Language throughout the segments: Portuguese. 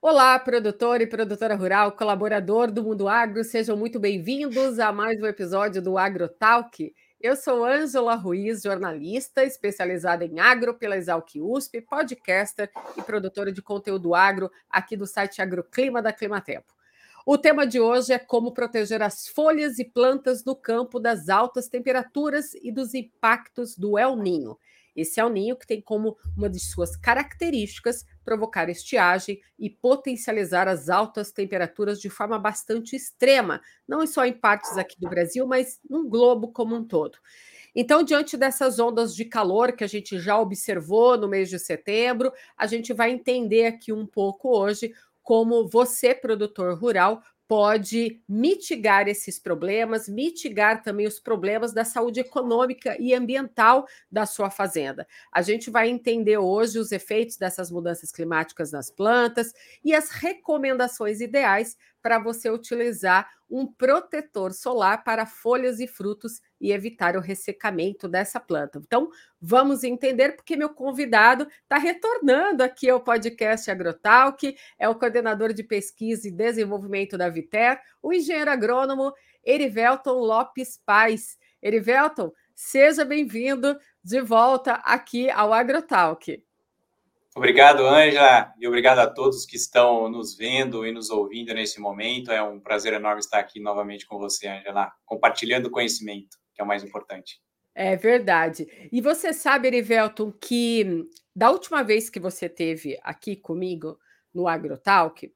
Olá, produtor e produtora rural, colaborador do Mundo Agro, sejam muito bem-vindos a mais um episódio do AgroTalk. Eu sou Ângela Ruiz, jornalista especializada em agro pela Exalc USP, podcaster e produtora de conteúdo agro aqui do site Agroclima da Climatempo. O tema de hoje é como proteger as folhas e plantas no campo das altas temperaturas e dos impactos do El Niño. Esse El Niño que tem como uma de suas características provocar estiagem e potencializar as altas temperaturas de forma bastante extrema, não só em partes aqui do Brasil, mas no globo como um todo. Então, diante dessas ondas de calor que a gente já observou no mês de setembro, a gente vai entender aqui um pouco hoje como você, produtor rural, pode mitigar esses problemas, mitigar também os problemas da saúde econômica e ambiental da sua fazenda. A gente vai entender hoje os efeitos dessas mudanças climáticas nas plantas e as recomendações ideais para você utilizar um protetor solar para folhas e frutos e evitar o ressecamento dessa planta. Então, vamos entender porque meu convidado está retornando aqui ao podcast AgroTalk, é o coordenador de pesquisa e desenvolvimento da Viter, o engenheiro agrônomo Erivelton Lopes Pais. Erivelton, seja bem-vindo de volta aqui ao AgroTalk. Obrigado, Ângela, e obrigado a todos que estão nos vendo e nos ouvindo nesse momento. É um prazer enorme estar aqui novamente com você, Ângela, compartilhando conhecimento, que é o mais importante. É verdade. E você sabe, Erivelton, que da última vez que você esteve aqui comigo no AgroTalk,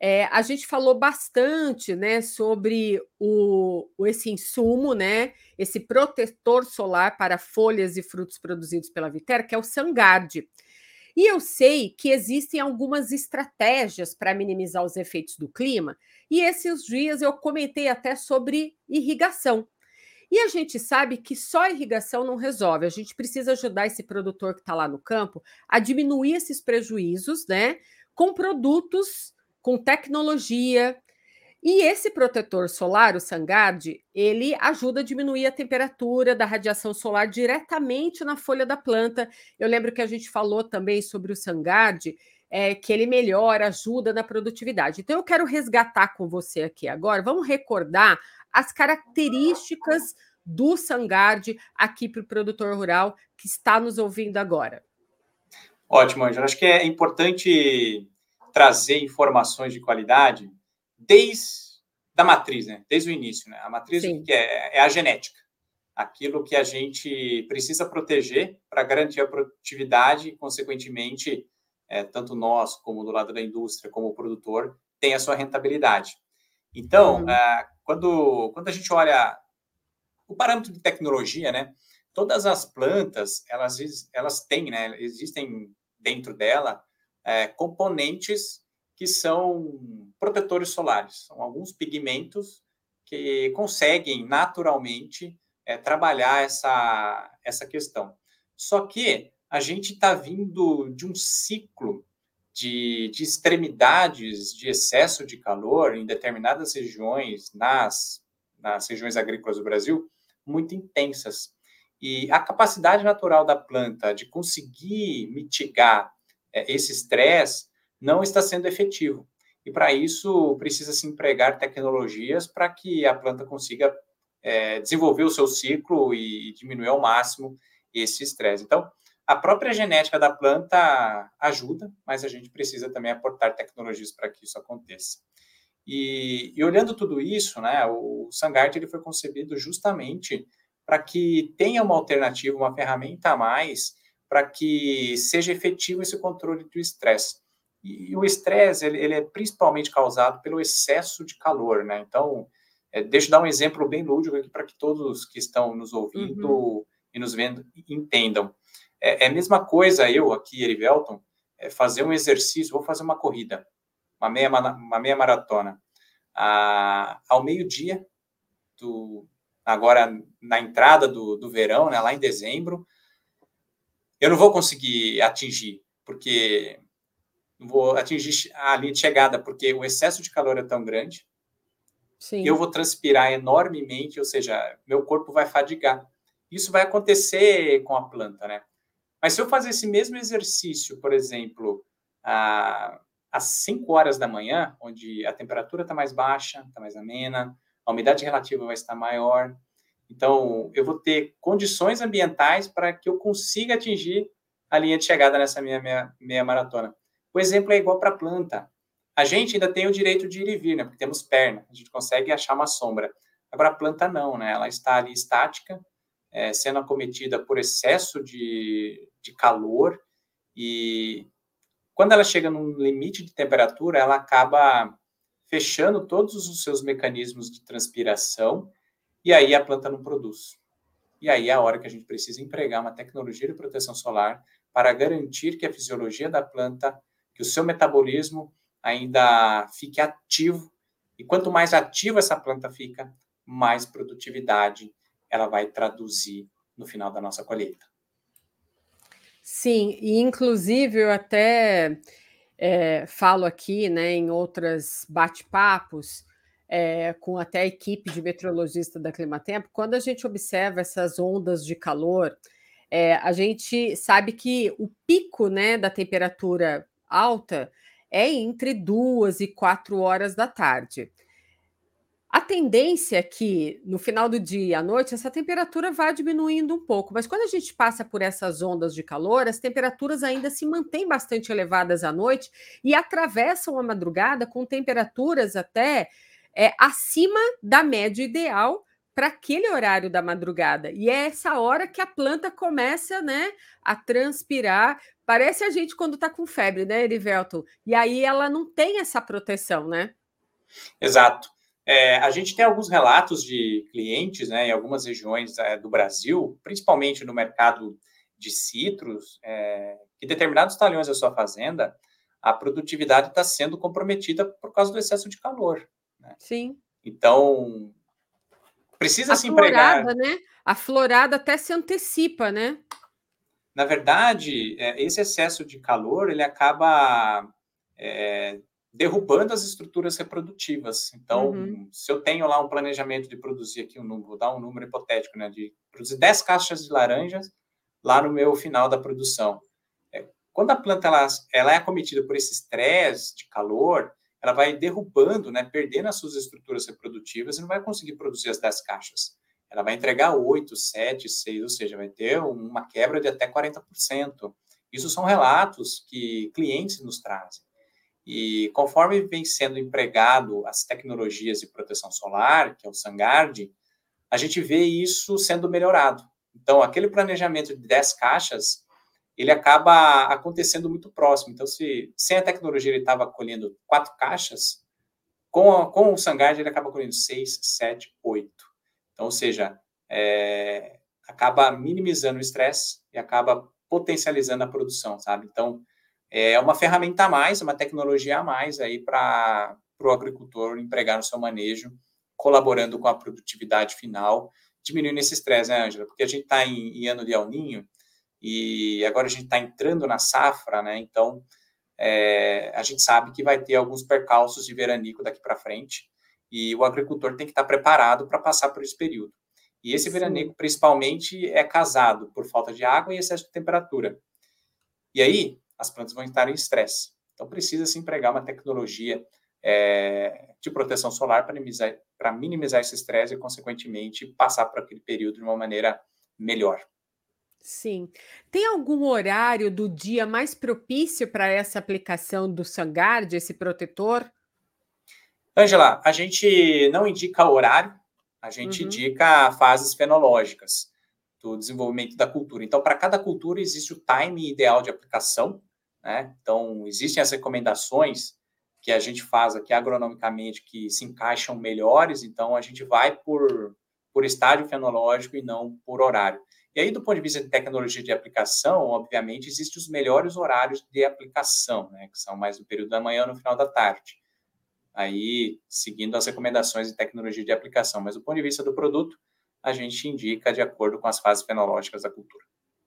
a gente falou bastante, né, sobre esse insumo, né, esse protetor solar para folhas e frutos produzidos pela Viter, que é o Sangard. E eu sei que existem algumas estratégias para minimizar os efeitos do clima, e esses dias eu comentei até sobre irrigação. E a gente sabe que só a irrigação não resolve. A gente precisa ajudar esse produtor que está lá no campo a diminuir esses prejuízos, né? Com produtos, com tecnologia. E esse protetor solar, o Sangard, ele ajuda a diminuir a temperatura da radiação solar diretamente na folha da planta. Eu lembro que a gente falou também sobre o Sangard, que ele melhora, ajuda na produtividade. Então, eu quero resgatar com você aqui agora, vamos recordar as características do Sangard aqui para o produtor rural que está nos ouvindo agora. Ótimo, Ângela. Acho que é importante trazer informações de qualidade desde a matriz, né? Desde o início, né? A matriz, Sim. o que é? É a genética. Aquilo que a gente precisa proteger para garantir a produtividade e, consequentemente, tanto nós, como do lado da indústria, como o produtor, tem a sua rentabilidade. Então, quando a gente olha o parâmetro de tecnologia, né? Todas as plantas, elas têm, né? Existem dentro dela componentes que são protetores solares. São alguns pigmentos que conseguem naturalmente trabalhar essa questão. Só que a gente está vindo de um ciclo de extremidades de excesso de calor em determinadas regiões, nas regiões agrícolas do Brasil, muito intensas. E a capacidade natural da planta de conseguir mitigar esse estresse não está sendo efetivo. E para isso precisa se empregar tecnologias para que a planta consiga desenvolver o seu ciclo e diminuir ao máximo esse estresse. Então, a própria genética da planta ajuda, mas a gente precisa também aportar tecnologias para que isso aconteça. E olhando tudo isso, né, o Sangard ele foi concebido justamente para que tenha uma alternativa, uma ferramenta a mais, para que seja efetivo esse controle do estresse. E o estresse ele é principalmente causado pelo excesso de calor, né? Então, deixa eu dar um exemplo bem lúdico aqui para que todos que estão nos ouvindo e nos vendo entendam. É a mesma coisa eu aqui, Erivelton, fazer um exercício, vou fazer uma corrida, uma meia maratona. Ao meio-dia, agora na entrada do verão, né, lá em dezembro, eu não vou conseguir atingir, porque não vou atingir a linha de chegada, porque o excesso de calor é tão grande. Sim. Eu vou transpirar enormemente, ou seja, meu corpo vai fadigar. Isso vai acontecer com a planta, né? Mas se eu fazer esse mesmo exercício, por exemplo, às 5 horas da manhã, onde a temperatura está mais baixa, está mais amena, a umidade relativa vai estar maior. Então, eu vou ter condições ambientais para que eu consiga atingir a linha de chegada nessa minha meia maratona. O exemplo é igual para a planta. A gente ainda tem o direito de ir e vir, né? Porque temos perna, a gente consegue achar uma sombra. Agora, a planta não, né? Ela está ali estática, sendo acometida por excesso de calor, e quando ela chega num limite de temperatura, ela acaba fechando todos os seus mecanismos de transpiração, e aí a planta não produz. E aí é a hora que a gente precisa empregar uma tecnologia de proteção solar para garantir que a fisiologia da planta, que o seu metabolismo ainda fique ativo. E quanto mais ativa essa planta fica, mais produtividade ela vai traduzir no final da nossa colheita. Sim, e inclusive eu até falo aqui, né, em outros bate-papos, com até a equipe de meteorologista da Climatempo, quando a gente observa essas ondas de calor, a gente sabe que o pico, né, da temperatura alta é entre 2 e 4 horas da tarde. A tendência é que, no final do dia e à noite, essa temperatura vá diminuindo um pouco, mas quando a gente passa por essas ondas de calor, as temperaturas ainda se mantêm bastante elevadas à noite e atravessam a madrugada com temperaturas até acima da média ideal para aquele horário da madrugada. E é essa hora que a planta começa, né, a transpirar. Parece a gente quando está com febre, né, Erivelton? E aí ela não tem essa proteção, né? Exato. A gente tem alguns relatos de clientes, né, em algumas regiões do Brasil, principalmente no mercado de citros, que determinados talhões da sua fazenda, a produtividade está sendo comprometida por causa do excesso de calor, né? Sim. Então, precisa A se empregar. florada, né? A florada até se antecipa, né? Na verdade, esse excesso de calor, ele acaba derrubando as estruturas reprodutivas. Uhum. Então, se eu tenho lá um planejamento de produzir aqui um número, vou dar um número hipotético, né, de produzir 10 caixas de laranjas lá no meu final da produção. Quando a planta ela é acometida por esse estresse de calor, ela vai derrubando, né, perdendo as suas estruturas reprodutivas e não vai conseguir produzir as 10 caixas. Ela vai entregar 8, 7, 6, ou seja, vai ter uma quebra de até 40%. Isso são relatos que clientes nos trazem. E conforme vem sendo empregado as tecnologias de proteção solar, que é o SunGard, a gente vê isso sendo melhorado. Então, aquele planejamento de 10 caixas, ele acaba acontecendo muito próximo. Então, se sem a tecnologia ele estava colhendo 4 caixas, com o SunGard ele acaba colhendo 6, 7, 8. Então, ou seja, acaba minimizando o estresse e acaba potencializando a produção, sabe? Então, é uma ferramenta a mais, uma tecnologia a mais aí para o agricultor empregar no seu manejo, colaborando com a produtividade final, diminuindo esse estresse, né, Ângela? Porque a gente está em ano de El Niño e agora a gente está entrando na safra, né? Então, a gente sabe que vai ter alguns percalços de veranico daqui para frente e o agricultor tem que estar preparado para passar por esse período. E esse veranico, principalmente, é causado por falta de água e excesso de temperatura. E aí, as plantas vão estar em estresse. Então, precisa se empregar uma tecnologia de proteção solar para minimizar esse estresse e, consequentemente, passar por aquele período de uma maneira melhor. Sim. Tem algum horário do dia mais propício para essa aplicação do SunGard, esse protetor? Ângela, a gente não indica horário, a gente Uhum. indica fases fenológicas do desenvolvimento da cultura. Então, para cada cultura existe o time ideal de aplicação, né? Então, existem as recomendações que a gente faz aqui agronomicamente que se encaixam melhores, então a gente vai por estágio fenológico e não por horário. E aí, do ponto de vista de tecnologia de aplicação, obviamente, existem os melhores horários de aplicação, né? Que são mais no período da manhã ou no final da tarde. Aí, seguindo as recomendações de tecnologia de aplicação. Mas, do ponto de vista do produto, a gente indica de acordo com as fases fenológicas da cultura.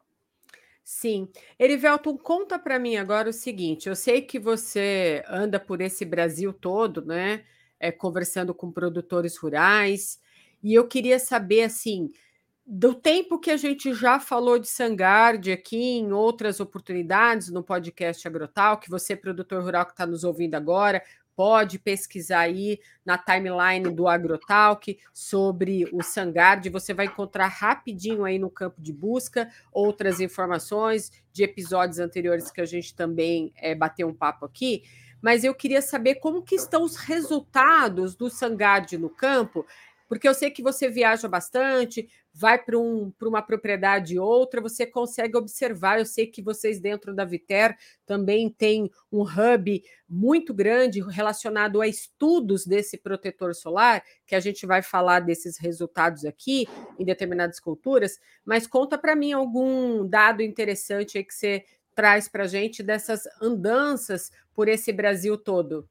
Sim. Erivelton, conta para mim agora o seguinte: eu sei que você anda por esse Brasil todo, né? Conversando com produtores rurais, e eu queria saber assim. do tempo que a gente já falou de Sangard aqui em outras oportunidades no podcast Agrotal, que você, produtor rural que está nos ouvindo agora, pode pesquisar aí na timeline do Agrotalk sobre o Sangard. Você vai encontrar rapidinho aí no campo de busca outras informações de episódios anteriores que a gente também bateu um papo aqui. Mas eu queria saber como que estão os resultados do Sangard no campo, porque eu sei que você viaja bastante, vai para uma propriedade e outra, você consegue observar. Eu sei que vocês dentro da Viter também têm um hub muito grande relacionado a estudos desse protetor solar, que a gente vai falar desses resultados aqui em determinadas culturas, mas conta para mim algum dado interessante aí que você traz para a gente dessas andanças por esse Brasil todo.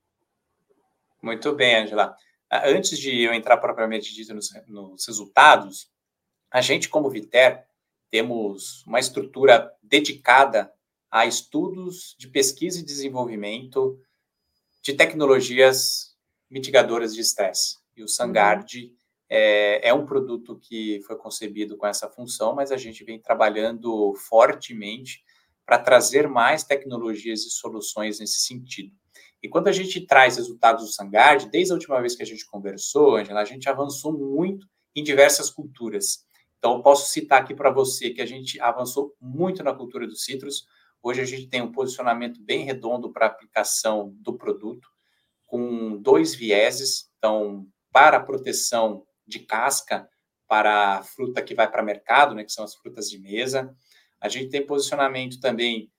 Muito bem, Angela. Antes de eu entrar propriamente dito nos resultados, a gente, como Viter, temos uma estrutura dedicada a estudos de pesquisa e desenvolvimento de tecnologias mitigadoras de estresse. E o Sangard é um produto que foi concebido com essa função, mas a gente vem trabalhando fortemente para trazer mais tecnologias e soluções nesse sentido. E quando a gente traz resultados do Sangard, desde a última vez que a gente conversou, Angela, a gente avançou muito em diversas culturas. Então, eu posso citar aqui para você que a gente avançou muito na cultura dos citros. Hoje a gente tem um posicionamento bem redondo para a aplicação do produto, com 2 vieses. Então, para a proteção de casca, para a fruta que vai para o mercado, né, que são as frutas de mesa. A gente tem posicionamento também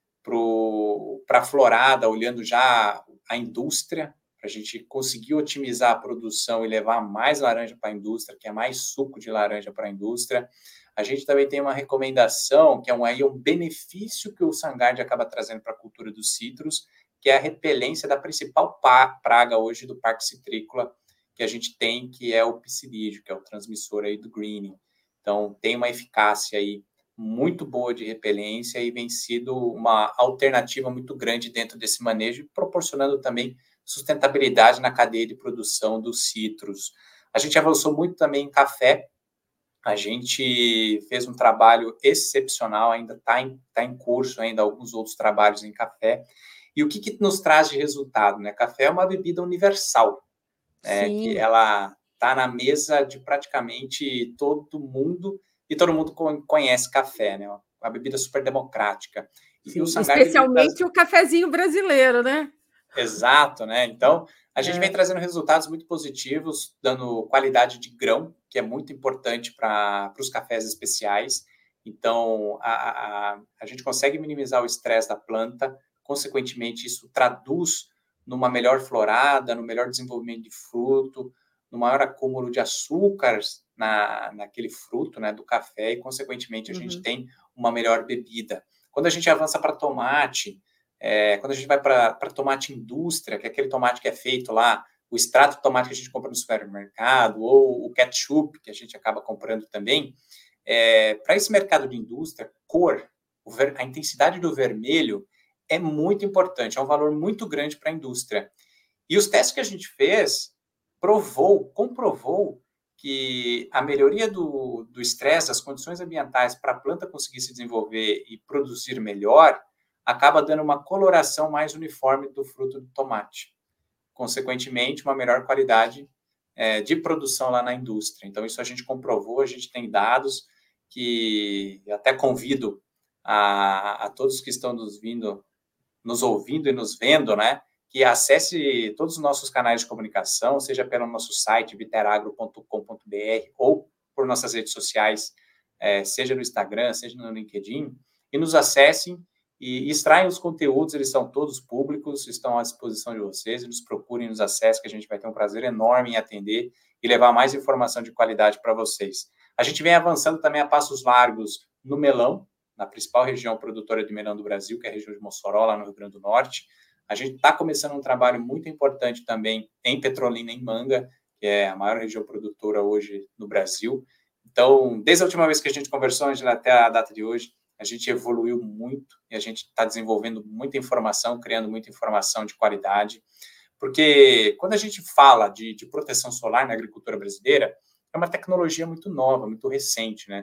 para a florada, olhando já a indústria, para a gente conseguir otimizar a produção e levar mais laranja para a indústria, que é mais suco de laranja para a indústria. A gente também tem uma recomendação, que é um benefício que o Sangard acaba trazendo para a cultura dos citros, que é a repelência da principal praga hoje do parque citrícola que a gente tem, que é o psilídeo, que é o transmissor aí do greening. Então, tem uma eficácia aí muito boa de repelência e vem sido uma alternativa muito grande dentro desse manejo, proporcionando também sustentabilidade na cadeia de produção dos citros. A gente avançou muito também em café. A gente fez um trabalho excepcional, ainda está em curso ainda alguns outros trabalhos em café. E o que nos traz de resultado, né? Café é uma bebida universal, né? Que ela está na mesa de praticamente todo mundo e todo mundo conhece café, né? Uma bebida super democrática. E o Sangard especialmente o cafezinho brasileiro, né? Exato, né? Então, a gente vem trazendo resultados muito positivos, dando qualidade de grão, que é muito importante para os cafés especiais. Então, a gente consegue minimizar o estresse da planta, consequentemente, isso traduz numa melhor florada, no melhor desenvolvimento de fruto, no maior acúmulo de açúcares naquele fruto, né, do café, e, consequentemente, a gente tem uma melhor bebida. Quando a gente avança para tomate, quando a gente vai para tomate indústria, que é aquele tomate que é feito lá, o extrato de tomate que a gente compra no supermercado, ou o ketchup que a gente acaba comprando também, para esse mercado de indústria, a intensidade do vermelho é muito importante, é um valor muito grande para a indústria. E os testes que a gente fez comprovou que a melhoria do estresse, das condições ambientais para a planta conseguir se desenvolver e produzir melhor, acaba dando uma coloração mais uniforme do fruto do tomate. Consequentemente, uma melhor qualidade de produção lá na indústria. Então, isso a gente comprovou, a gente tem dados que até convido a todos que estão nos ouvindo e nos vendo, né, que acesse todos os nossos canais de comunicação, seja pelo nosso site, viteragro.com.br, ou por nossas redes sociais, seja no Instagram, seja no LinkedIn, e nos acessem e extraem os conteúdos, eles são todos públicos, estão à disposição de vocês, e nos procurem, nos acessem, que a gente vai ter um prazer enorme em atender e levar mais informação de qualidade para vocês. A gente vem avançando também a passos largos no melão, na principal região produtora de melão do Brasil, que é a região de Mossoró, lá no Rio Grande do Norte. A gente está começando um trabalho muito importante também em Petrolina, em Manga, que é a maior região produtora hoje no Brasil. Então, desde a última vez que a gente conversou, Angela, até a data de hoje, a gente evoluiu muito e a gente está desenvolvendo muita informação, criando muita informação de qualidade, porque quando a gente fala de proteção solar na agricultura brasileira, é uma tecnologia muito nova, muito recente, né?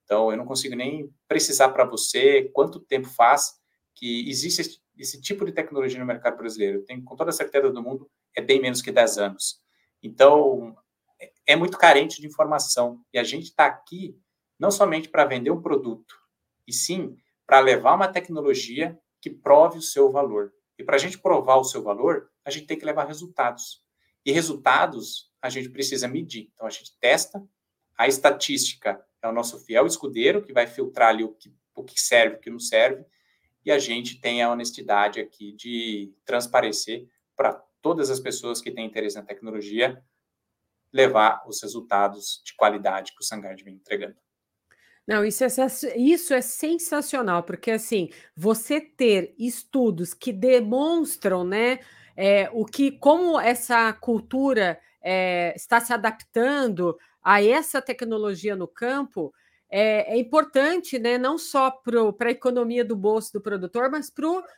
Então, eu não consigo nem precisar para você quanto tempo faz que existe esse tipo de tecnologia no mercado brasileiro. Eu tenho, com toda a certeza do mundo, é bem menos que 10 anos. Então, é muito carente de informação. E a gente está aqui não somente para vender um produto, e sim para levar uma tecnologia que prove o seu valor. E para a gente provar o seu valor, a gente tem que levar resultados. E resultados a gente precisa medir. Então, a gente testa, a estatística é o nosso fiel escudeiro, que vai filtrar ali o que serve e o que não serve, e a gente tem a honestidade aqui de transparecer para todas as pessoas que têm interesse na tecnologia, levar os resultados de qualidade que o Sangard vem entregando. Não, isso é sensacional, porque assim, você ter estudos que demonstram, né, como essa cultura está se adaptando a essa tecnologia no campo, é importante, né, não só para a economia do bolso do produtor, mas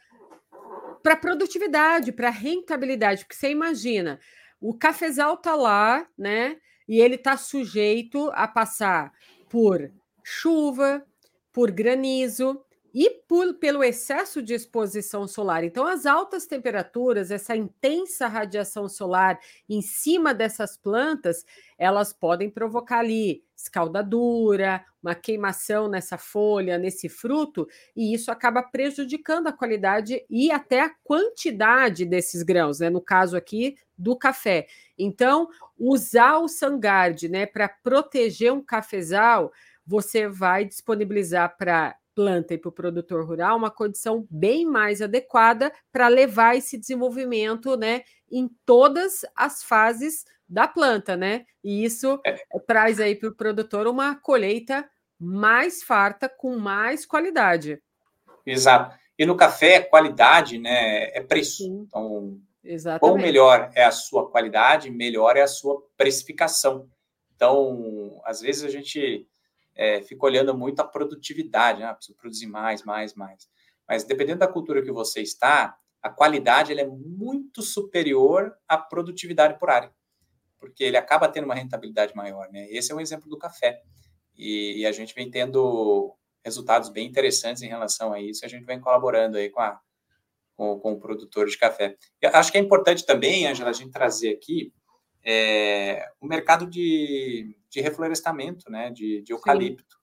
para a produtividade, para a rentabilidade, porque você imagina, o cafezal está lá, né, e ele está sujeito a passar por chuva, por granizo e pelo excesso de exposição solar. Então, as altas temperaturas, essa intensa radiação solar em cima dessas plantas, elas podem provocar ali escaldadura, uma queimação nessa folha, nesse fruto, e isso acaba prejudicando a qualidade e até a quantidade desses grãos, né? No caso aqui do café. Então, usar o Sangard, né, para proteger um cafezal, você vai disponibilizar para planta e para o produtor rural uma condição bem mais adequada para levar esse desenvolvimento, né, em todas as fases da planta, né? E isso traz aí para o produtor uma colheita mais farta, com mais qualidade. Exato. E no café, qualidade, né, é preço. Sim, então, exatamente. quão melhor é a sua qualidade, melhor é a sua precificação. Então, às vezes a gente fica olhando muito a produtividade, né? Preciso produzir mais. Mas dependendo da cultura que você está, a qualidade ela é muito superior à produtividade por área, porque ele acaba tendo uma rentabilidade maior, né? Esse é um exemplo do café. E a gente vem tendo resultados bem interessantes em relação a isso, a gente vem colaborando aí com o produtor de café. Eu acho que é importante também, Ângela, a gente trazer aqui o mercado de reflorestamento, né, de eucalipto.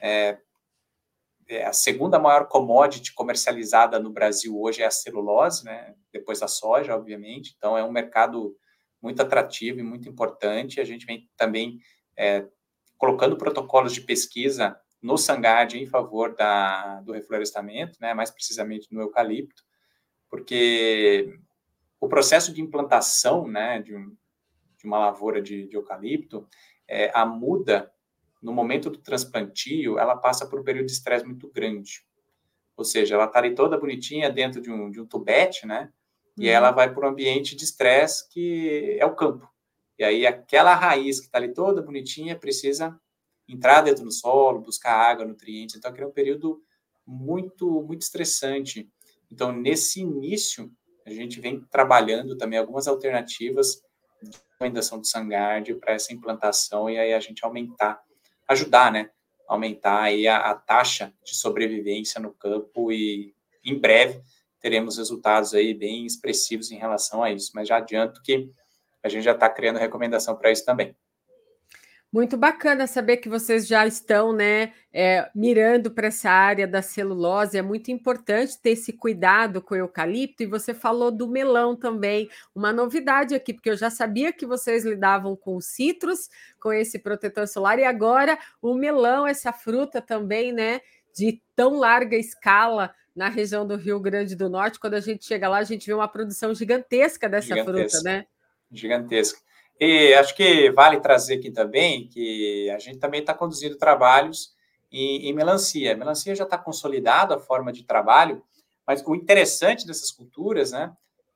A segunda maior commodity comercializada no Brasil hoje é a celulose, né, depois da soja, obviamente. Então, é um mercado muito atrativo e muito importante. A gente vem também colocando protocolos de pesquisa no Sangard em favor do reflorestamento, né, mais precisamente no eucalipto, porque o processo de implantação, né, de uma lavoura de eucalipto, a muda, no momento do transplantio, ela passa por um período de estresse muito grande. Ou seja, ela está ali toda bonitinha dentro de um tubete, né? E ela vai para um ambiente de estresse que é o campo. E aí aquela raiz que está ali toda bonitinha precisa entrar dentro do solo, buscar água, nutrientes. Então, aquele é um período muito, muito estressante. Então, nesse início, a gente vem trabalhando também algumas alternativas de recomendação do Sangard para essa implantação e aí a gente ajudar, né? Aumentar aí a taxa de sobrevivência no campo e em breve teremos resultados aí bem expressivos em relação a isso. Mas já adianto que a gente já está criando recomendação para isso também. Muito bacana saber que vocês já estão, né, mirando para essa área da celulose. É muito importante ter esse cuidado com o eucalipto. E você falou do melão também, uma novidade aqui, porque eu já sabia que vocês lidavam com citros, com esse protetor solar, e agora o melão, essa fruta também, né, de tão larga escala na região do Rio Grande do Norte. Quando a gente chega lá, a gente vê uma produção gigantesca dessa fruta, né? Gigantesca. E acho que vale trazer aqui também que a gente também está conduzindo trabalhos em melancia. A melancia já está consolidada a forma de trabalho, mas o interessante dessas culturas, né,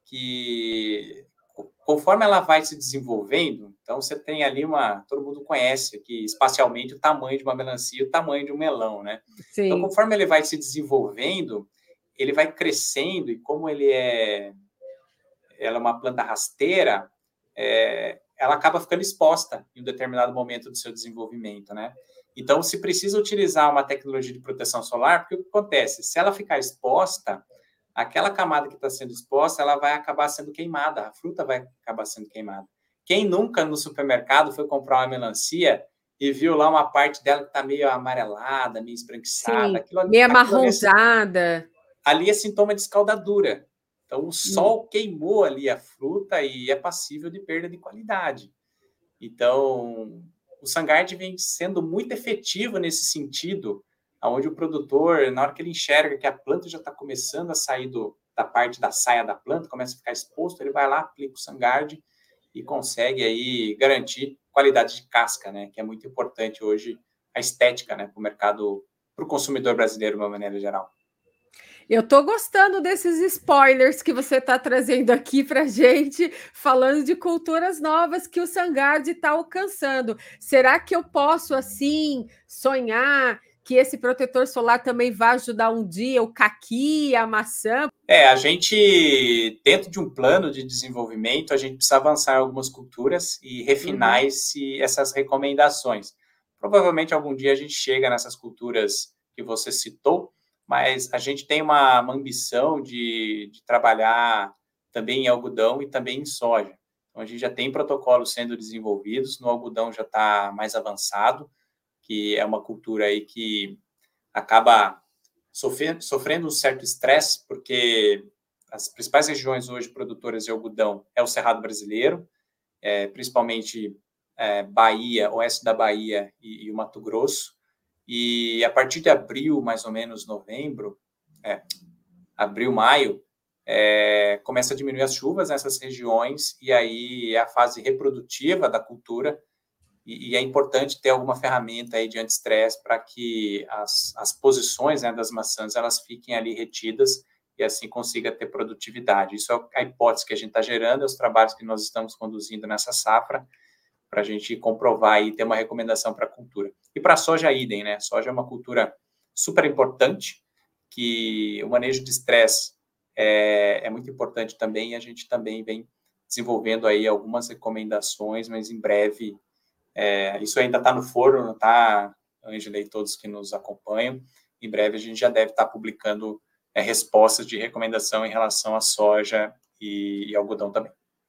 que conforme ela vai se desenvolvendo, então você tem ali todo mundo conhece aqui espacialmente o tamanho de uma melancia e o tamanho de um melão, né? Sim. Então, conforme ele vai se desenvolvendo, ele vai crescendo e como ela é uma planta rasteira, ela acaba ficando exposta em um determinado momento do seu desenvolvimento, né? Então, se precisa utilizar uma tecnologia de proteção solar, porque o que acontece? Se ela ficar exposta, aquela camada que está sendo exposta, ela vai acabar sendo queimada, a fruta vai acabar sendo queimada. Quem nunca no supermercado foi comprar uma melancia e viu lá uma parte dela que está meio amarelada, meio esbranquiçada, meio amarronzada. Ali é sintoma de escaldadura. Então, o sol queimou ali a fruta e é passível de perda de qualidade. Então, o SunGuard vem sendo muito efetivo nesse sentido, onde o produtor, na hora que ele enxerga que a planta já está começando a sair da parte da saia da planta, começa a ficar exposto, ele vai lá, aplica o SunGuard e consegue aí garantir qualidade de casca, né? Que é muito importante hoje, a estética, né? Para o mercado, para o consumidor brasileiro, de uma maneira geral. Eu estou gostando desses spoilers que você está trazendo aqui para a gente, falando de culturas novas que o SunGuard está alcançando. Será que eu posso, assim, sonhar que esse protetor solar também vai ajudar um dia o caqui, a maçã? A gente, dentro de um plano de desenvolvimento, a gente precisa avançar em algumas culturas e refinar essas recomendações. Provavelmente, algum dia, a gente chega nessas culturas que você citou, mas a gente tem uma ambição de trabalhar também em algodão e também em soja. Então, a gente já tem protocolos sendo desenvolvidos, no algodão já está mais avançado, que é uma cultura aí que acaba sofrendo um certo estresse, porque as principais regiões hoje produtoras de algodão é o Cerrado brasileiro, principalmente Bahia, oeste da Bahia e o Mato Grosso. E a partir de abril, mais ou menos novembro, abril, maio, começa a diminuir as chuvas nessas regiões e aí é a fase reprodutiva da cultura e é importante ter alguma ferramenta aí de anti-estresse para que as posições, né, das maçãs elas fiquem ali retidas e assim consiga ter produtividade. Isso é a hipótese que a gente está gerando, é os trabalhos que nós estamos conduzindo nessa safra, para a gente comprovar e ter uma recomendação para a cultura. E para a soja, idem, né? Soja é uma cultura super importante, que o manejo de estresse é muito importante também, e a gente também vem desenvolvendo aí algumas recomendações, mas em breve, isso ainda está no forno, não está, Ângela e todos que nos acompanham, em breve a gente já deve estar publicando respostas de recomendação em relação à soja e algodão também.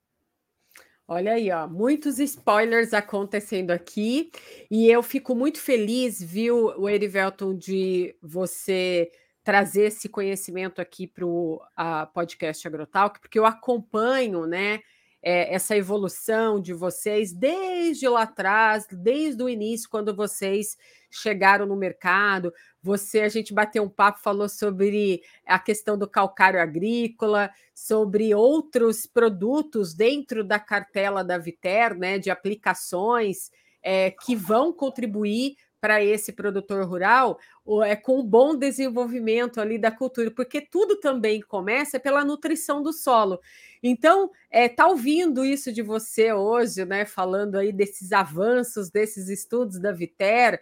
Olha aí, ó, muitos spoilers acontecendo aqui e eu fico muito feliz, viu, o Erivelton, de você trazer esse conhecimento aqui para o podcast Agrotalk, porque eu acompanho, né, essa evolução de vocês desde lá atrás, desde o início, quando vocês chegaram no mercado. A gente bateu um papo, falou sobre a questão do calcário agrícola, sobre outros produtos dentro da cartela da Viter, né, de aplicações que vão contribuir para esse produtor rural com um bom desenvolvimento ali da cultura, porque tudo também começa pela nutrição do solo. Então, tá ouvindo isso de você hoje, né, falando aí desses avanços, desses estudos da Viter,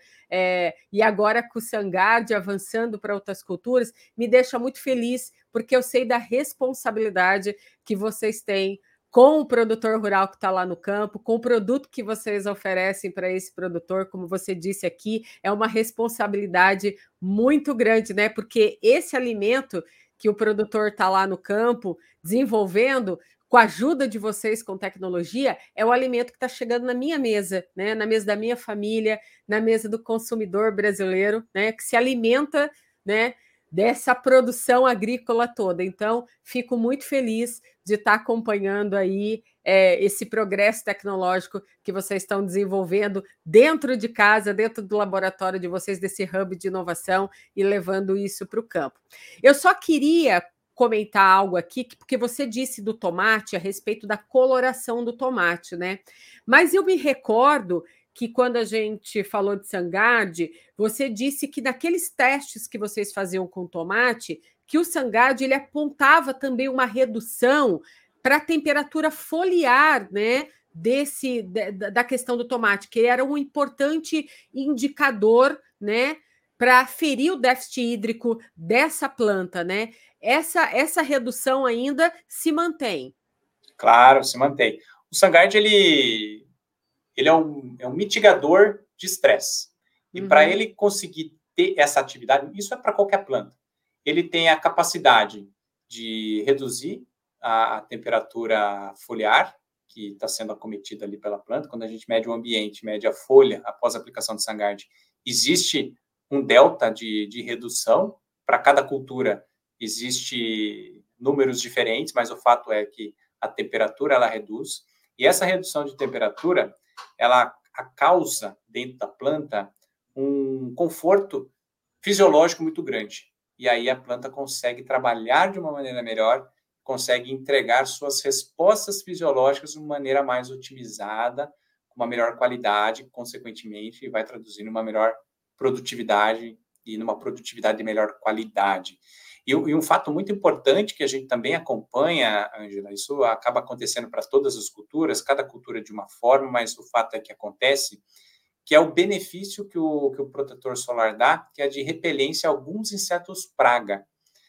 e agora com o SunGuard avançando para outras culturas, me deixa muito feliz, porque eu sei da responsabilidade que vocês têm com o produtor rural que está lá no campo, com o produto que vocês oferecem para esse produtor, como você disse aqui, é uma responsabilidade muito grande, né? Porque esse alimento que o produtor está lá no campo desenvolvendo, com a ajuda de vocês com tecnologia, é o alimento que está chegando na minha mesa, né? Na mesa da minha família, na mesa do consumidor brasileiro, né? Que se alimenta, né, dessa produção agrícola toda. Então, fico muito feliz de estar acompanhando aí esse progresso tecnológico que vocês estão desenvolvendo dentro de casa, dentro do laboratório de vocês, desse hub de inovação e levando isso para o campo. Eu só queria comentar algo aqui, porque você disse do tomate, a respeito da coloração do tomate, né? Mas eu me recordo que quando a gente falou de SunGuard, você disse que naqueles testes que vocês faziam com tomate, que o SunGuard ele apontava também uma redução para a temperatura foliar, né, da questão do tomate, que era um importante indicador, né, para aferir o déficit hídrico dessa planta, né? Essa redução ainda se mantém. Claro, se mantém. O SunGuard, ele é um mitigador de estresse. E para ele conseguir ter essa atividade, isso é para qualquer planta, ele tem a capacidade de reduzir a temperatura foliar, que está sendo acometida ali pela planta. Quando a gente mede o ambiente, mede a folha após a aplicação de SunGard, existe um delta de redução. Para cada cultura existe números diferentes, mas o fato é que a temperatura ela reduz. E essa redução de temperatura, ela causa dentro da planta um conforto fisiológico muito grande. E aí a planta consegue trabalhar de uma maneira melhor, consegue entregar suas respostas fisiológicas de uma maneira mais otimizada, com uma melhor qualidade, consequentemente, vai traduzindo uma melhor produtividade e numa produtividade de melhor qualidade. E um fato muito importante que a gente também acompanha, Ângela, isso acaba acontecendo para todas as culturas, cada cultura de uma forma, mas o fato é que acontece, que é o benefício que o protetor solar dá, que é de repelência a alguns insetos praga.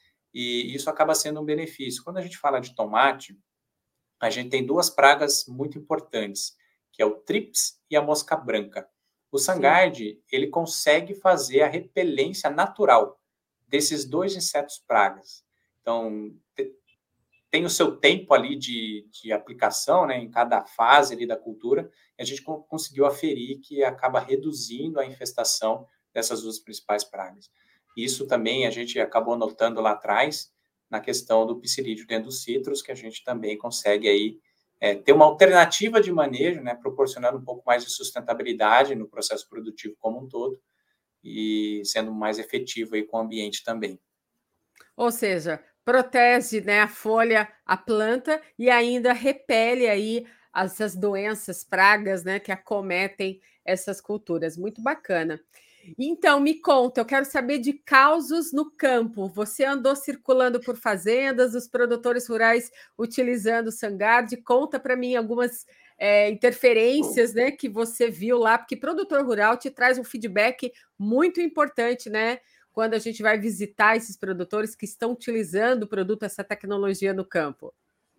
E isso acaba sendo um benefício. Quando a gente fala de tomate, a gente tem duas pragas muito importantes, que é o trips e a mosca branca. O SunGard, ele consegue fazer a repelência natural desses dois insetos pragas. Então, tem o seu tempo ali de aplicação, né, em cada fase ali da cultura, e a gente conseguiu aferir que acaba reduzindo a infestação dessas duas principais pragas. Isso também a gente acabou notando lá atrás, na questão do psilídeo dentro dos citros, que a gente também consegue aí ter uma alternativa de manejo, né, proporcionando um pouco mais de sustentabilidade no processo produtivo como um todo, e sendo mais efetivo aí com o ambiente também. Ou seja, protege, né, a folha, a planta e ainda repele aí essas doenças, pragas, né, que acometem essas culturas. Muito bacana. Então, me conta, eu quero saber de causos no campo. Você andou circulando por fazendas, os produtores rurais utilizando o SunGard. Conta para mim algumas interferências, né, que você viu lá, porque produtor rural te traz um feedback muito importante, né? Quando a gente vai visitar esses produtores que estão utilizando o produto, essa tecnologia no campo?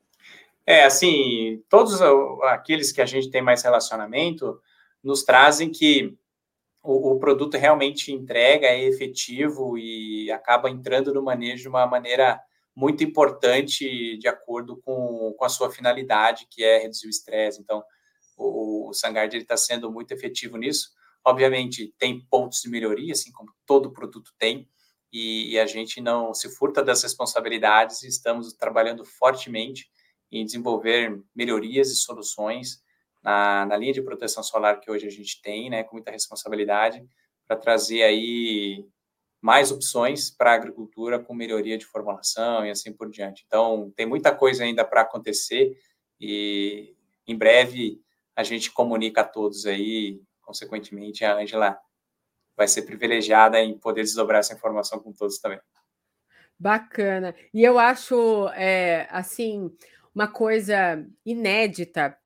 Assim, todos aqueles que a gente tem mais relacionamento nos trazem que o produto realmente entrega, é efetivo e acaba entrando no manejo de uma maneira muito importante de acordo com a sua finalidade, que é reduzir o estresse. Então, o SunGard está sendo muito efetivo nisso. Obviamente, tem pontos de melhoria, assim como todo produto tem, e a gente não se furta das responsabilidades e estamos trabalhando fortemente em desenvolver melhorias e soluções na linha de proteção solar que hoje a gente tem, né, com muita responsabilidade, para trazer aí mais opções para a agricultura com melhoria de formulação e assim por diante. Então, tem muita coisa ainda para acontecer e, em breve, a gente comunica a todos aí, consequentemente, a Ângela vai ser privilegiada em poder desdobrar essa informação com todos também. Bacana. E eu acho, assim, uma coisa inédita,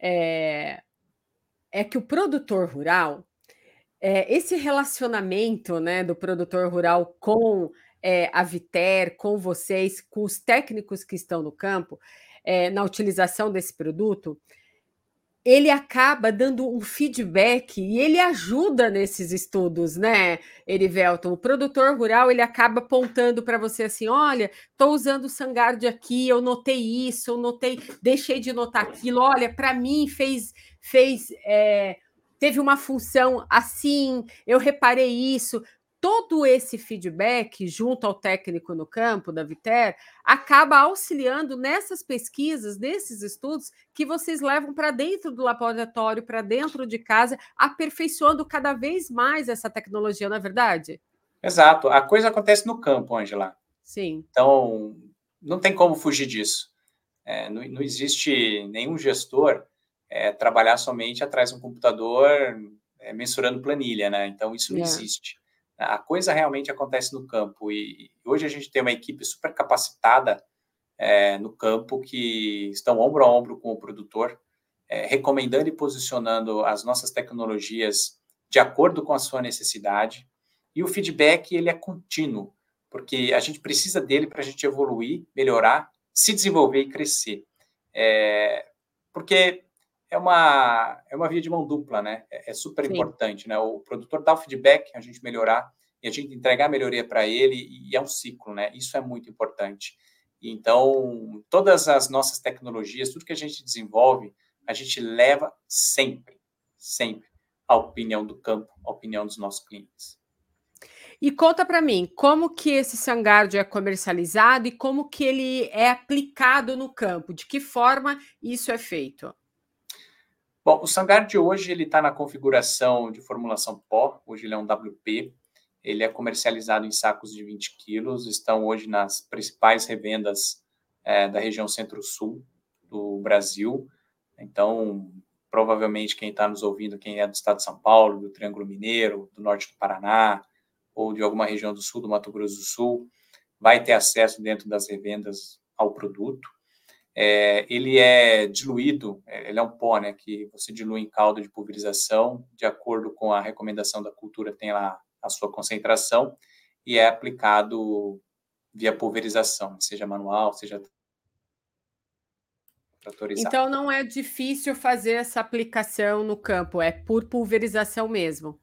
é que o produtor rural, esse relacionamento, né, do produtor rural com a Viter, com vocês, com os técnicos que estão no campo, na utilização desse produto, ele acaba dando um feedback e ele ajuda nesses estudos, né, Erivelton? O produtor rural, ele acaba apontando para você assim: olha, estou usando o SunGard aqui, eu notei isso, eu notei, deixei de notar aquilo, olha, para mim teve uma função assim, eu reparei isso. Todo esse feedback, junto ao técnico no campo, da Viter, acaba auxiliando nessas pesquisas, nesses estudos, que vocês levam para dentro do laboratório, para dentro de casa, aperfeiçoando cada vez mais essa tecnologia, não é verdade? Exato. A coisa acontece no campo, Ângela. Sim. Então, não tem como fugir disso. Não existe nenhum gestor trabalhar somente atrás de um computador mensurando planilha, né? Então, isso não existe. A coisa realmente acontece no campo e hoje a gente tem uma equipe super capacitada no campo que estão ombro a ombro com o produtor, recomendando e posicionando as nossas tecnologias de acordo com a sua necessidade. E o feedback, ele é contínuo, porque a gente precisa dele para a gente evoluir, melhorar, se desenvolver e crescer. Porque é uma via de mão dupla, né? É super importante, né? O produtor dá o feedback, a gente melhorar, e a gente entregar a melhoria para ele, e é um ciclo, né? Isso é muito importante. Então, todas as nossas tecnologias, tudo que a gente desenvolve, a gente leva sempre a opinião do campo, a opinião dos nossos clientes. E conta para mim, como que esse SunGuard é comercializado e como que ele é aplicado no campo? De que forma isso é feito? Bom, o SunGuard hoje ele está na configuração de formulação pó, hoje ele é um WP, ele é comercializado em sacos de 20 quilos, estão hoje nas principais revendas da região centro-sul do Brasil. Então, provavelmente quem está nos ouvindo, quem é do estado de São Paulo, do Triângulo Mineiro, do norte do Paraná, ou de alguma região do sul do Mato Grosso do Sul, vai ter acesso dentro das revendas ao produto. Ele é diluído, ele é um pó, né, que você dilui em calda de pulverização, de acordo com a recomendação da cultura, tem lá a sua concentração, e é aplicado via pulverização, seja manual, seja tratorizado. Então, não é difícil fazer essa aplicação no campo, é por pulverização mesmo.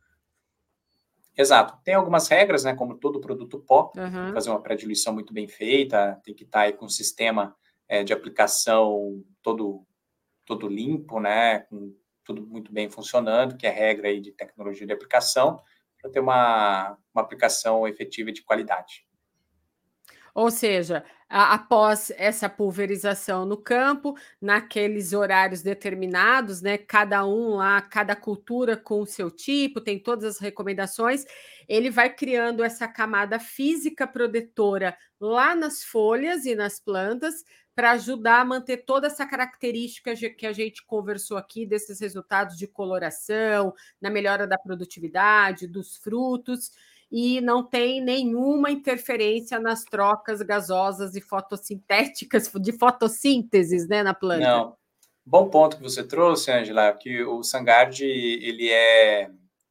Exato. Tem algumas regras, né, como todo produto pó, tem que fazer uma pré-diluição muito bem feita, tem que estar aí com um sistema de aplicação todo limpo, né, com tudo muito bem funcionando, que é regra aí de tecnologia de aplicação, para ter uma aplicação efetiva e de qualidade. Ou seja, após essa pulverização no campo, naqueles horários determinados, né? Cada um lá, cada cultura com o seu tipo, tem todas as recomendações, ele vai criando essa camada física protetora lá nas folhas e nas plantas para ajudar a manter toda essa característica que a gente conversou aqui, desses resultados de coloração, na melhora da produtividade, dos frutos, e não tem nenhuma interferência nas trocas gasosas e fotossintéticas, de fotossíntese, né, na planta. Não. Bom ponto que você trouxe, Angela, que o SunGuard, ele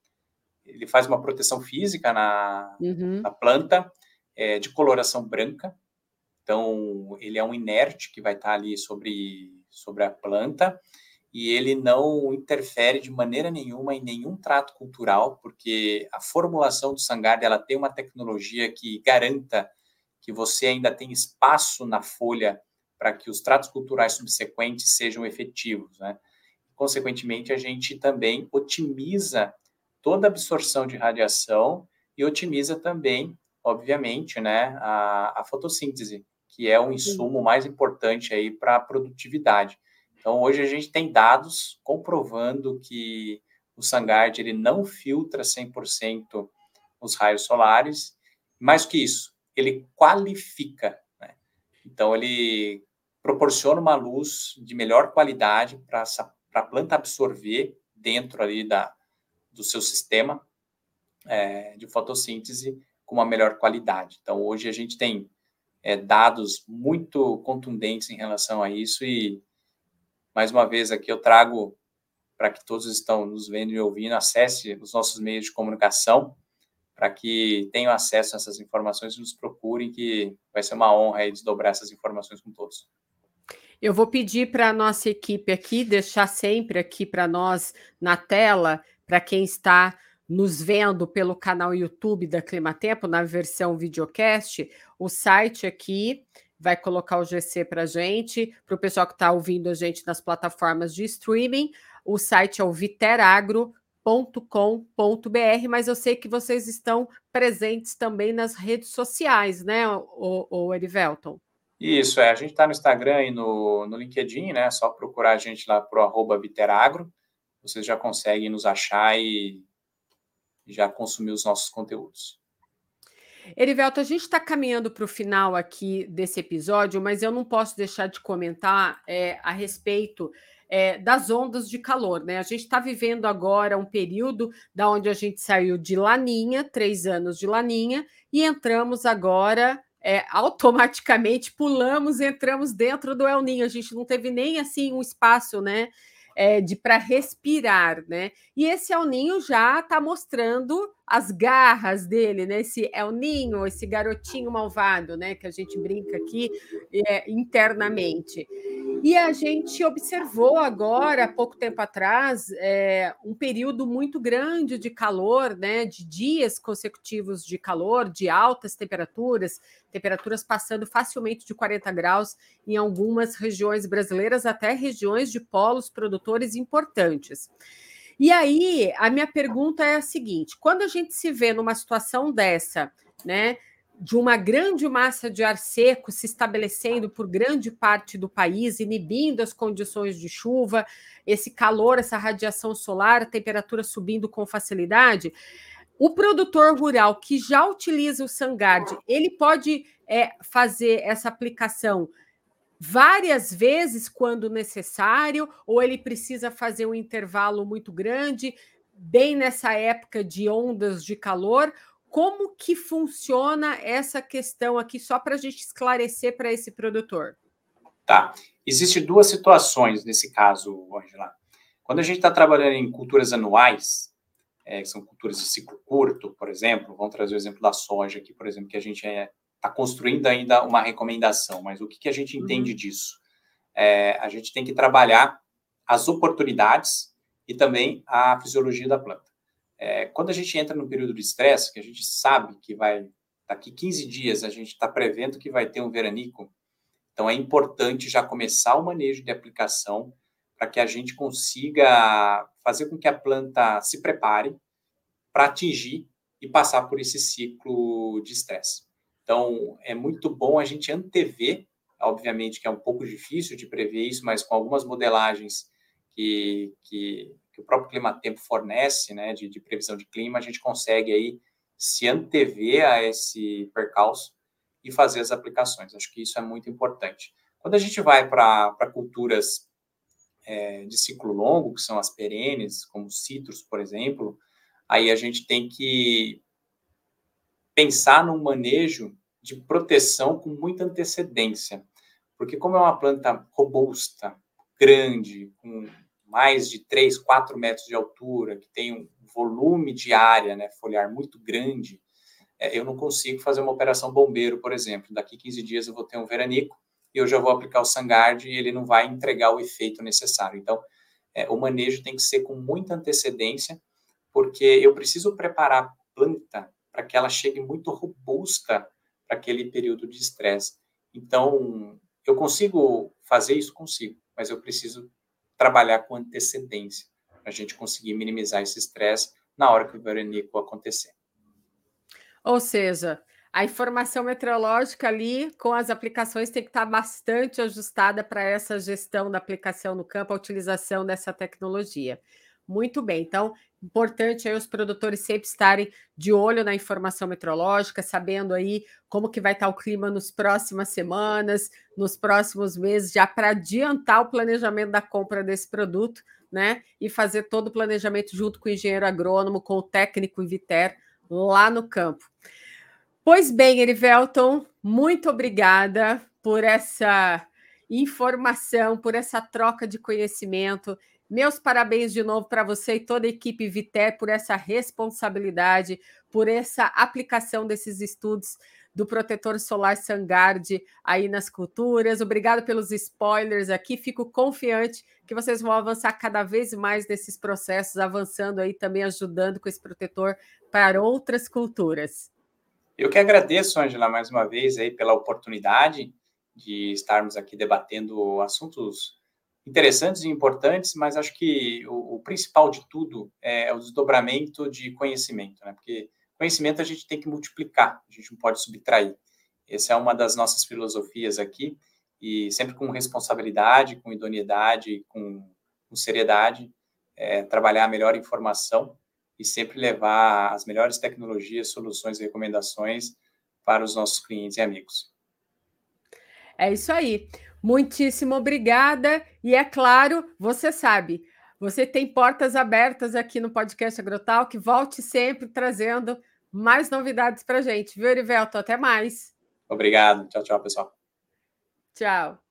faz uma proteção física na planta, de coloração branca. Então, ele é um inerte que vai estar ali sobre a planta, e ele não interfere de maneira nenhuma em nenhum trato cultural, porque a formulação do SunGuard, ela tem uma tecnologia que garanta que você ainda tem espaço na folha para que os tratos culturais subsequentes sejam efetivos, né? Consequentemente, a gente também otimiza toda a absorção de radiação e otimiza também, obviamente, né, a fotossíntese, que é o insumo mais importante aí para a produtividade. Então, hoje a gente tem dados comprovando que o SunGuard ele não filtra 100% os raios solares, mais que isso, ele qualifica, né? Então, ele proporciona uma luz de melhor qualidade para a planta absorver dentro ali do seu sistema de fotossíntese com uma melhor qualidade. Então, hoje a gente tem dados muito contundentes em relação a isso e, mais uma vez, aqui eu trago para que todos estão nos vendo e ouvindo, acesse os nossos meios de comunicação para que tenham acesso a essas informações e nos procurem, que vai ser uma honra aí desdobrar essas informações com todos. Eu vou pedir para a nossa equipe aqui, deixar sempre aqui para nós na tela, para quem está nos vendo pelo canal YouTube da Climatempo, na versão videocast, o site aqui vai colocar o GC para a gente, para o pessoal que está ouvindo a gente nas plataformas de streaming. O site é o viteragro.com.br, mas eu sei que vocês estão presentes também nas redes sociais, né, o Erivelton? Isso, a gente está no Instagram e no LinkedIn, né? É só procurar a gente lá pro @viteragro. Vocês já conseguem nos achar e já consumir os nossos conteúdos. Erivelto, a gente está caminhando para o final aqui desse episódio, mas eu não posso deixar de comentar a respeito das ondas de calor, né? A gente está vivendo agora um período da onde a gente saiu de Laninha, 3 anos de Laninha, e entramos agora automaticamente, entramos dentro do El Niño. A gente não teve nem assim um espaço, né? Para respirar, né? E esse El Niño já está mostrando as garras dele, né? Esse El Ninho, esse garotinho malvado, né? Que a gente brinca aqui internamente. E a gente observou agora, há pouco tempo atrás, um período muito grande de calor, né? De dias consecutivos de calor, de altas temperaturas passando facilmente de 40 graus em algumas regiões brasileiras, até regiões de polos produtores importantes. E aí, a minha pergunta é a seguinte: quando a gente se vê numa situação dessa, né, de uma grande massa de ar seco se estabelecendo por grande parte do país, inibindo as condições de chuva, esse calor, essa radiação solar, a temperatura subindo com facilidade, o produtor rural que já utiliza o SunGard, ele pode fazer essa aplicação várias vezes quando necessário, ou ele precisa fazer um intervalo muito grande, bem nessa época de ondas de calor? Como que funciona essa questão aqui, só para a gente esclarecer para esse produtor? Tá. Existem duas situações nesse caso, Angela. Quando a gente está trabalhando em culturas anuais, que são culturas de ciclo curto, por exemplo, vamos trazer o exemplo da soja aqui, por exemplo, que a gente está construindo ainda uma recomendação, mas o que a gente entende disso? A gente tem que trabalhar as oportunidades e também a fisiologia da planta. Quando a gente entra no período de estresse, que a gente sabe que daqui 15 dias, a gente está prevendo que vai ter um veranico, então é importante já começar o manejo de aplicação para que a gente consiga fazer com que a planta se prepare para atingir e passar por esse ciclo de estresse. Então, é muito bom a gente antever, obviamente que é um pouco difícil de prever isso, mas com algumas modelagens que o próprio Climatempo fornece, né, de previsão de clima, a gente consegue aí se antever a esse percalço e fazer as aplicações. Acho que isso é muito importante. Quando a gente vai para culturas de ciclo longo, que são as perenes, como citros, por exemplo, aí a gente tem que pensar num manejo de proteção com muita antecedência, porque como é uma planta robusta, grande, com mais de 3, 4 metros de altura, que tem um volume de área, né, foliar muito grande, eu não consigo fazer uma operação bombeiro, por exemplo. Daqui 15 dias eu vou ter um veranico e eu já vou aplicar o SunGard e ele não vai entregar o efeito necessário. Então, o manejo tem que ser com muita antecedência, porque eu preciso preparar a planta para que ela chegue muito robusta para aquele período de estresse. Então, eu consigo fazer isso? Consigo, mas eu preciso trabalhar com antecedência para a gente conseguir minimizar esse estresse na hora que o veranico acontecer. Ou seja, a informação meteorológica ali com as aplicações tem que estar bastante ajustada para essa gestão da aplicação no campo, a utilização dessa tecnologia. Muito bem, então, importante aí os produtores sempre estarem de olho na informação meteorológica, sabendo aí como que vai estar o clima nas próximas semanas, nos próximos meses, já para adiantar o planejamento da compra desse produto, né? E fazer todo o planejamento junto com o engenheiro agrônomo, com o técnico Inviter, lá no campo. Pois bem, Erivelton, muito obrigada por essa informação, por essa troca de conhecimento. Meus parabéns de novo para você e toda a equipe Inviter por essa responsabilidade, por essa aplicação desses estudos do protetor solar SunGard aí nas culturas. Obrigado pelos spoilers aqui. Fico confiante que vocês vão avançar cada vez mais nesses processos, avançando aí também, ajudando com esse protetor para outras culturas. Eu que agradeço, Angela, mais uma vez aí pela oportunidade de estarmos aqui debatendo assuntos interessantes e importantes, mas acho que o principal de tudo é o desdobramento de conhecimento, né? Porque conhecimento a gente tem que multiplicar, a gente não pode subtrair. Essa é uma das nossas filosofias aqui, e sempre com responsabilidade, com idoneidade, com seriedade, trabalhar a melhor informação e sempre levar as melhores tecnologias, soluções e recomendações para os nossos clientes e amigos. É isso aí. Muitíssimo obrigada. E é claro, você sabe, você tem portas abertas aqui no podcast Agrotalk. Volte sempre trazendo mais novidades para a gente. Viu, Erivelton? Até mais. Obrigado. Tchau, tchau, pessoal. Tchau.